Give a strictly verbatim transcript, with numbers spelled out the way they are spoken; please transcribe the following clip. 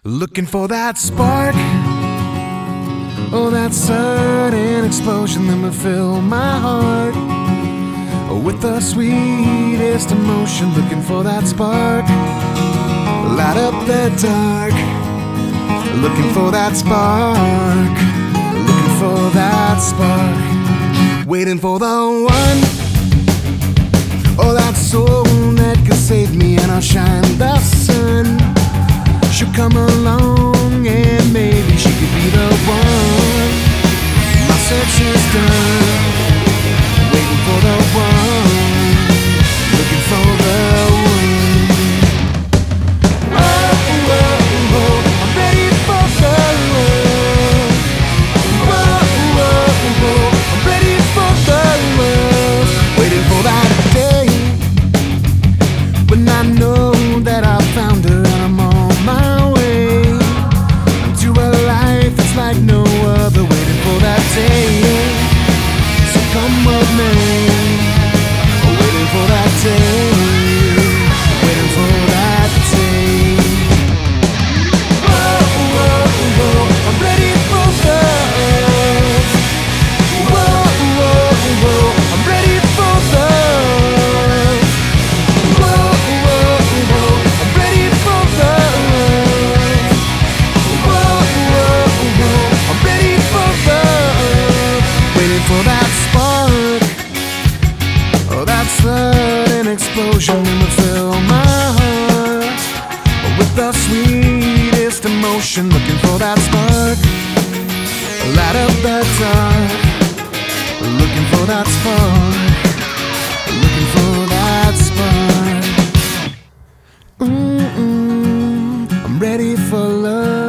Looking for that spark, oh, that sudden explosion that will fill my heart with the sweetest emotion. Looking for that spark, light up the dark. Looking for that spark, looking for that spark. Waiting for the one, oh, that soul that could save me, and I'll shine the sun. She'll come along and maybe she could be the one. My search is done, waiting for the one, looking for the one. Oh, oh, oh, I'm ready for the love. Oh, oh, oh, I'm ready for the love. Waiting for that day when I know that I found her and I'm on my way to a life that's like no other. Waiting for that day, so come with me. Waiting for that day, waiting for that day. Whoa, whoa, whoa, I'm ready for love. Whoa, whoa, whoa, I'm ready for love. Whoa, whoa, whoa, I'm ready for love. Whoa, whoa, whoa, I'm ready for love. Waiting for that spark, oh, that sudden explosion that will fill my heart with the sweetest emotion. Looking for that spark, light up the dark. Looking for that spark, looking for that spark. Mm-mm, I'm ready for love.